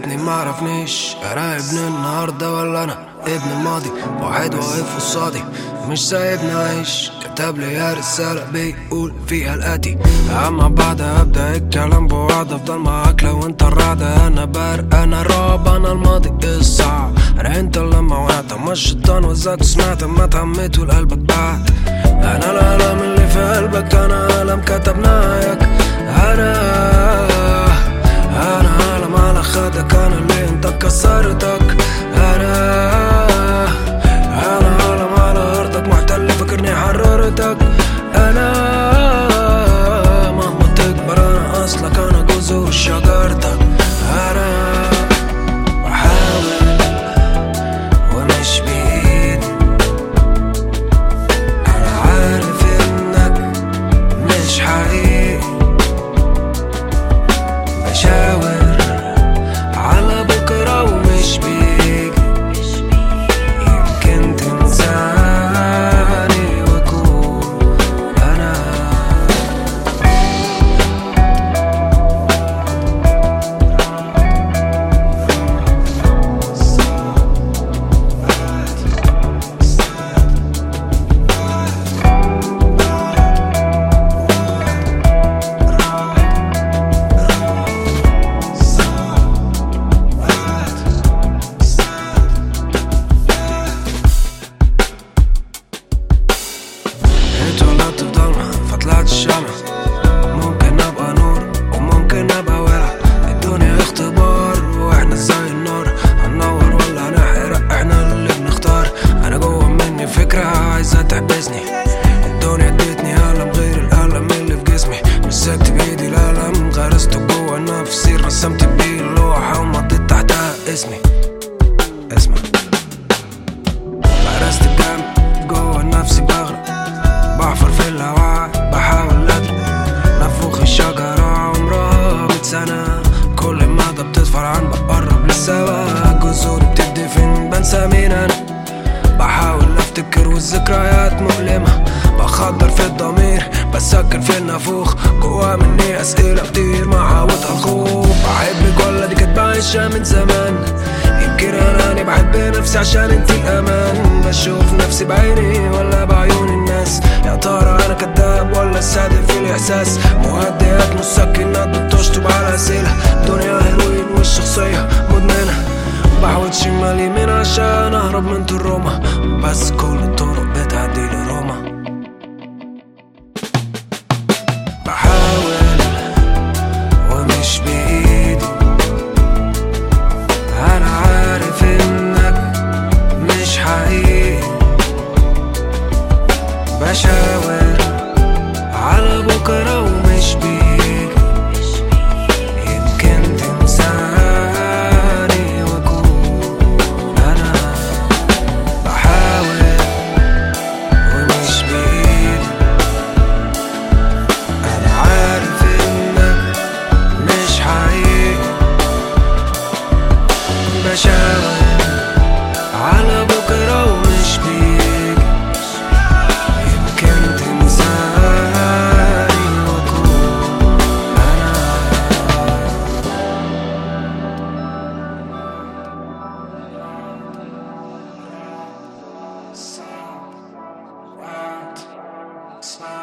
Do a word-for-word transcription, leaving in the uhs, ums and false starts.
ريتني معرفنيش انا ابن النهاردة ولا انا ابن الماضي. واحد واقف قصادي مش سايبني اعيش، كتب لي رسالة بيقول فيها الاتي: اما بعد ابدا الكلام بوعد افضل معاك لو انت الرعدة. انا بارق انا راب انا الماضي الصعب، انا انت لما وقعت اما الشيطان وزعت وسمعت اما اتعميت والقلبك بعت. انا الالم اللي في قلبك انا الم كتبناك. انا انا عالم على خدك انا اللي انت كسرتك. انا انا عالم على ارضك محتل فكرني حررتك. انا مهما تكبر انا اصلك انا جذور شجرتك. انا بحاول ومش بايدي، انا عارف انك مش حقيقي، بشاور على بكرة ومش بيجي، يمكن تنساني واكون انا. اتولدت في ضلمة فطلعت الشمع، ممكن ابقى نور وممكن ابقى ولع. الدنيا اختبار واحنا زي النار، هننور ولا هنحرق احنا اللي بنختار. انا جوه مني فكرة عايزة تحبسني، الدنيا ادتني ألم غير الألم اللي في جسمي. مسكت بايدي الألم غرسته جوه نفسي، رسمت بيه اللوحة ومضيت تحتها اسمي. اسمع غرست الجنب جوه نفسي بغرق، بحفر في الهواء بحاول ادري نفوخ الشجرة عمرها مية سنة. كل مدى بتدفر عن بقرب للسوا، جذوري بتدفن بنسى مين انا. بحاول افتكر والذكريات مؤلمة، بخدر في الضمير بسكن في النافوخ. جوا مني اسئلة كتير معاودها الخوف. بحبك ولا دي كانت بعيشها من زمان؟ يمكن اناني بحب نفسي عشان انتي الامان. بشوف نفسي بعيني ولا بعيون الناس؟ يا ترى انا كداب ولا صادق في الاحساس؟ مهدئات مسكنات بتشطب على اسئلة، دنيا هيروين والشخصية مدمنة. بحاول شمال يمين عشان اهرب من تروما، بس كل الطرق بتعدي لروما. بحاول ومش بايدي، انا عارف انك مش حقيقي، بشاور على بكرة ومش بيجي، يمكن تنساني واكون انا. بحاول ومش بايدي، انا عارف انك مش حقيقي، بشاور على بكرة ومش بيجي، يمكن تنساني واكون انا. Sound, sound, sound.